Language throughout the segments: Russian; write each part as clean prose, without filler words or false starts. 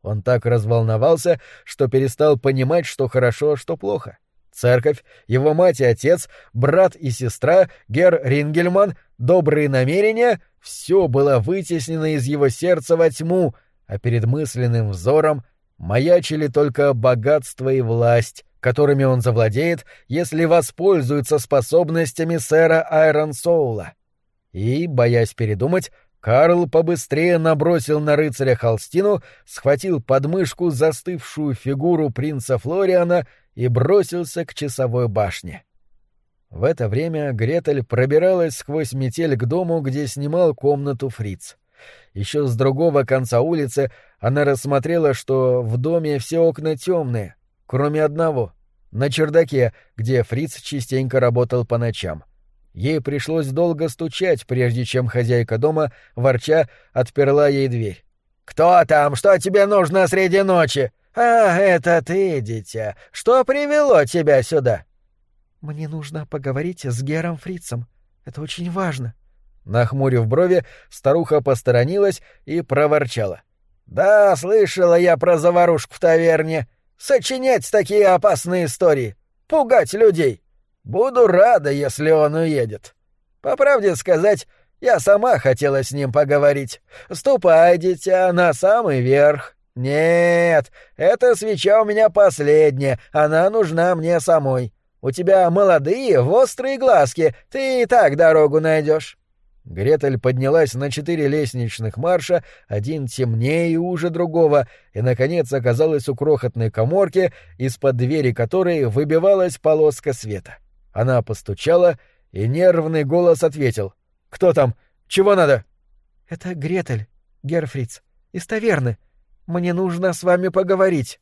Он так разволновался, что перестал понимать, что хорошо, а что плохо. Церковь, его мать и отец, брат и сестра, герр Рингельман, добрые намерения — все было вытеснено из его сердца во тьму, а перед мысленным взором маячили только богатство и власть, которыми он завладеет, если воспользуется способностями сэра Айронсоула. И, боясь передумать, Карл побыстрее набросил на рыцаря холстину, схватил под мышку застывшую фигуру принца Флориана и бросился к часовой башне. В это время Гретель пробиралась сквозь метель к дому, где снимал комнату Фриц. Еще с другого конца улицы она рассмотрела, что в доме все окна темные, кроме одного, на чердаке, где Фриц частенько работал по ночам. Ей пришлось долго стучать, прежде чем хозяйка дома, ворча, отперла ей дверь. «Кто там? Что тебе нужно среди ночи? А, это ты, дитя. Что привело тебя сюда?» «Мне нужно поговорить с герром Фрицем. Это очень важно». Нахмурив брови, старуха посторонилась и проворчала. «Да, слышала я про заварушку в таверне. Сочинять такие опасные истории. Пугать людей. Буду рада, если он уедет. По правде сказать, я сама хотела с ним поговорить. Ступай, дитя, на самый верх. Нет, эта свеча у меня последняя, она нужна мне самой. У тебя молодые, острые глазки, ты и так дорогу найдешь». Гретель поднялась на 4 лестничных марша, один темнее и уже другого, и, наконец, оказалась у крохотной каморки, из-под двери которой выбивалась полоска света. Она постучала, и нервный голос ответил. «Кто там? Чего надо?» «Это Гретель, герр Фриц, из таверны. Мне нужно с вами поговорить».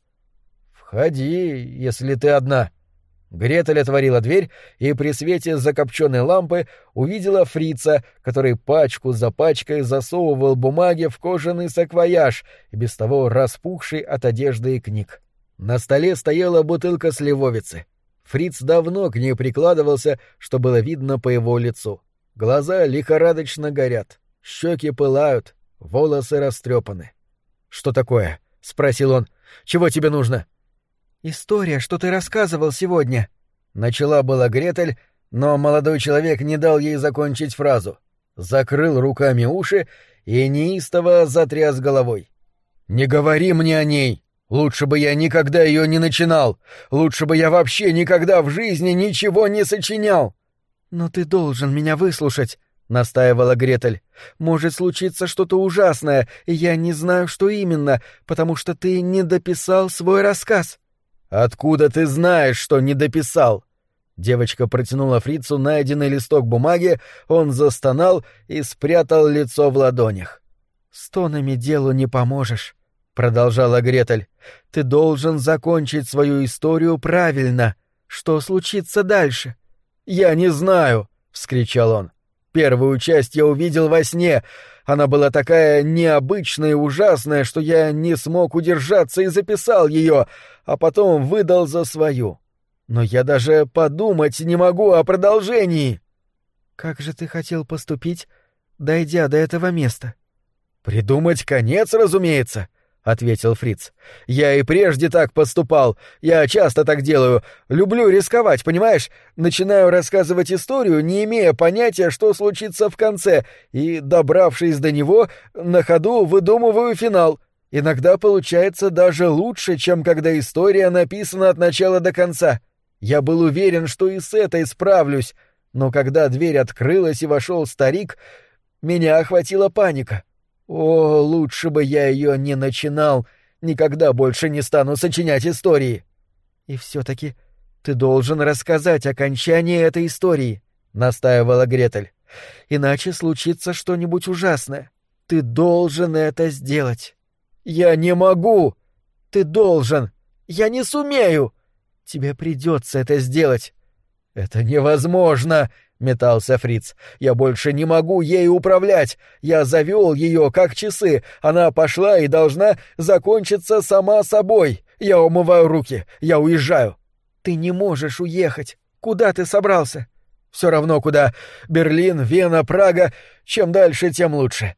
«Входи, если ты одна». Гретель отворила дверь и при свете закопченной лампы увидела Фрица, который пачку за пачкой засовывал бумаги в кожаный саквояж, и без того распухший от одежды и книг. На столе стояла бутылка сливовицы. Фриц давно к ней прикладывался, что было видно по его лицу. Глаза лихорадочно горят, щеки пылают, волосы растрепаны. «Что такое?» — спросил он. «Чего тебе нужно?» «История, что ты рассказывал сегодня». Начала была Гретель, но молодой человек не дал ей закончить фразу. Закрыл руками уши и неистово затряс головой. «Не говори мне о ней! Лучше бы я никогда ее не начинал! Лучше бы я вообще никогда в жизни ничего не сочинял!» «Но ты должен меня выслушать», — настаивала Гретель. «Может случиться что-то ужасное, и я не знаю, что именно, потому что ты не дописал свой рассказ». «Откуда ты знаешь, что не дописал?» Девочка протянула Фрицу найденный листок бумаги, он застонал и спрятал лицо в ладонях. «Стонами делу не поможешь», — продолжала Гретель. «Ты должен закончить свою историю правильно. Что случится дальше?» «Я не знаю», — вскричал он. «Первую часть я увидел во сне. Она была такая необычная и ужасная, что я не смог удержаться и записал ее, а потом выдал за свою. Но я даже подумать не могу о продолжении». «Как же ты хотел поступить, дойдя до этого места?» «Придумать конец, разумеется», — ответил Фриц. «Я и прежде так поступал. Я часто так делаю. Люблю рисковать, понимаешь? Начинаю рассказывать историю, не имея понятия, что случится в конце, и, добравшись до него, на ходу выдумываю финал. Иногда получается даже лучше, чем когда история написана от начала до конца. Я был уверен, что и с этой справлюсь, но когда дверь открылась и вошел старик, меня охватила паника. О, лучше бы я ее не начинал, никогда больше не стану сочинять истории». «И все-таки ты должен рассказать окончание этой истории», — настаивала Гретель. «Иначе случится что-нибудь ужасное. Ты должен это сделать». «Я не могу!» «Ты должен! Я не сумею!» «Тебе придется это сделать!» «Это невозможно!» — метался Фриц. «Я больше не могу ею управлять! Я завел ее, как часы! Она пошла и должна закончиться сама собой! Я умываю руки! Я уезжаю!» «Ты не можешь уехать! Куда ты собрался?» «Все равно куда! Берлин, Вена, Прага! Чем дальше, тем лучше!»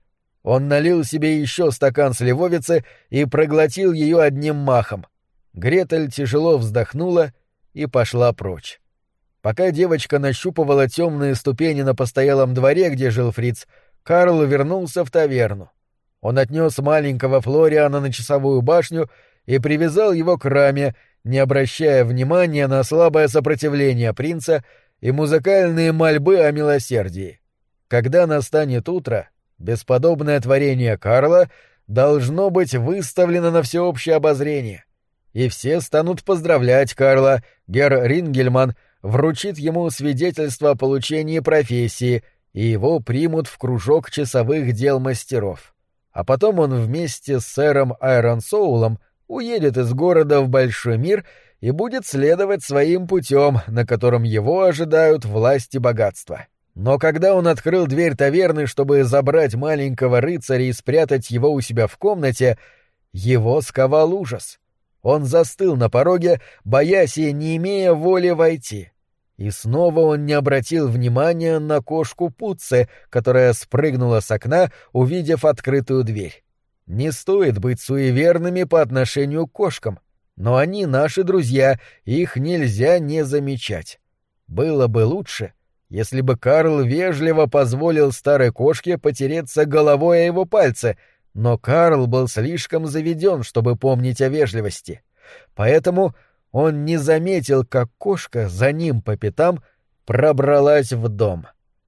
Он налил себе еще стакан сливовицы и проглотил ее одним махом. Гретель тяжело вздохнула и пошла прочь. Пока девочка нащупывала темные ступени на постоялом дворе, где жил Фриц, Карл вернулся в таверну. Он отнес маленького Флориана на часовую башню и привязал его к раме, не обращая внимания на слабое сопротивление принца и музыкальные мольбы о милосердии. Когда настанет утро, бесподобное творение Карла должно быть выставлено на всеобщее обозрение, и все станут поздравлять Карла. Герр Рингельман вручит ему свидетельство о получении профессии, и его примут в кружок часовых дел мастеров. А потом он вместе с сэром Айронсоулом уедет из города в большой мир и будет следовать своим путем, на котором его ожидают власть и богатство. Но когда он открыл дверь таверны, чтобы забрать маленького рыцаря и спрятать его у себя в комнате, его сковал ужас. Он застыл на пороге, боясь и не имея воли войти. И снова он не обратил внимания на кошку Путце, которая спрыгнула с окна, увидев открытую дверь. Не стоит быть суеверными по отношению к кошкам, но они наши друзья, их нельзя не замечать. Было бы лучше, если бы Карл вежливо позволил старой кошке потереться головой о его пальцы, но Карл был слишком заведен, чтобы помнить о вежливости. Поэтому он не заметил, как кошка за ним по пятам пробралась в дом.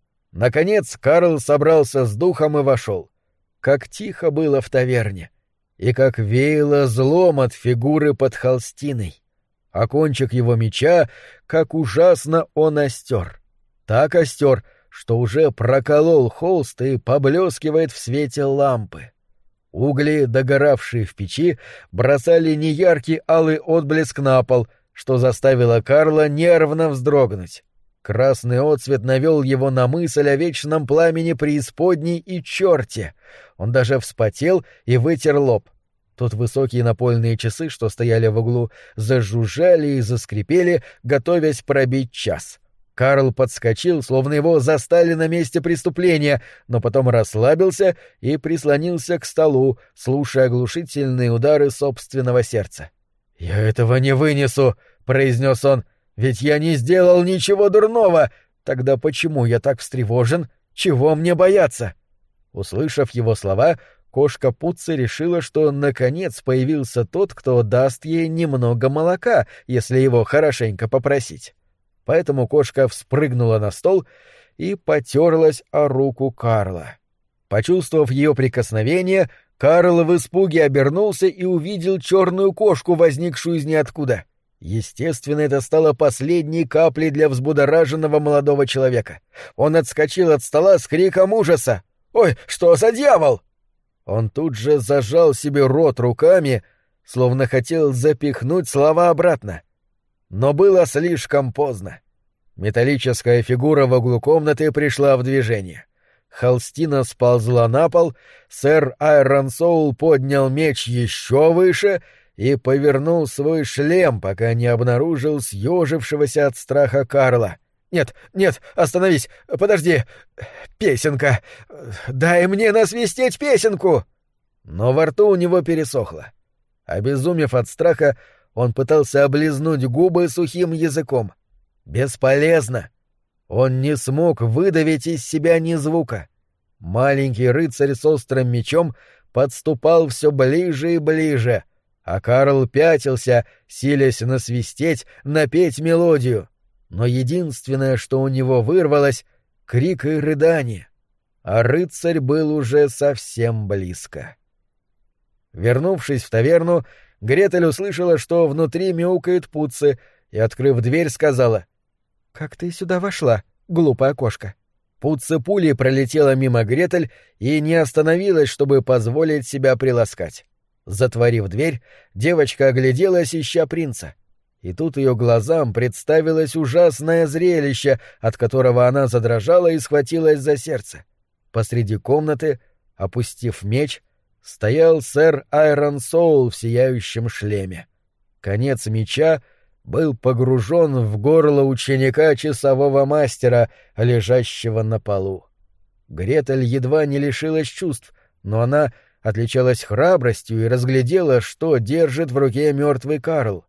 Наконец Карл собрался с духом и вошел. Как тихо было в таверне, и как веяло злом от фигуры под холстиной. А кончик его меча, как ужасно он остер. Так остер, что уже проколол холст и поблескивает в свете лампы. Угли, догоравшие в печи, бросали неяркий алый отблеск на пол, что заставило Карла нервно вздрогнуть. Красный отсвет навел его на мысль о вечном пламени преисподней и черте. Он даже вспотел и вытер лоб. Тут высокие напольные часы, что стояли в углу, зажужжали и заскрипели, готовясь пробить час. Карл подскочил, словно его застали на месте преступления, но потом расслабился и прислонился к столу, слушая оглушительные удары собственного сердца. «Я этого не вынесу», — произнес он, — «ведь я не сделал ничего дурного. Тогда почему я так встревожен? Чего мне бояться?» Услышав его слова, кошка Путце решила, что наконец появился тот, кто даст ей немного молока, если его хорошенько попросить. Поэтому кошка вспрыгнула на стол и потерлась о руку Карла. Почувствовав ее прикосновение, Карл в испуге обернулся и увидел черную кошку, возникшую из ниоткуда. Естественно, это стало последней каплей для взбудораженного молодого человека. Он отскочил от стола с криком ужаса. «Ой, что за дьявол!» Он тут же зажал себе рот руками, словно хотел запихнуть слова обратно. Но было слишком поздно. Металлическая фигура в углу комнаты пришла в движение. Холстина сползла на пол, сэр Айронсоул поднял меч еще выше и повернул свой шлем, пока не обнаружил съежившегося от страха Карла. «Нет, нет, остановись, подожди, песенка, дай мне насвистеть песенку!» Но во рту у него пересохло. Обезумев от страха, он пытался облизнуть губы сухим языком. Бесполезно. Он не смог выдавить из себя ни звука. Маленький рыцарь с острым мечом подступал все ближе и ближе, а Карл пятился, силясь насвистеть, напеть мелодию. Но единственное, что у него вырвалось — крик и рыдание. А рыцарь был уже совсем близко. Вернувшись в таверну, Гретель услышала, что внутри мяукает Путце, и, открыв дверь, сказала: «Как ты сюда вошла, глупая кошка?» Путце пулей пролетела мимо Гретель и не остановилась, чтобы позволить себя приласкать. Затворив дверь, девочка огляделась, ища принца. И тут ее глазам представилось ужасное зрелище, от которого она задрожала и схватилась за сердце. Посреди комнаты, опустив меч, стоял сэр Айронсоул в сияющем шлеме. Конец меча был погружен в горло ученика часового мастера, лежащего на полу. Гретель едва не лишилась чувств, но она отличалась храбростью и разглядела, что держит в руке мертвый Карл.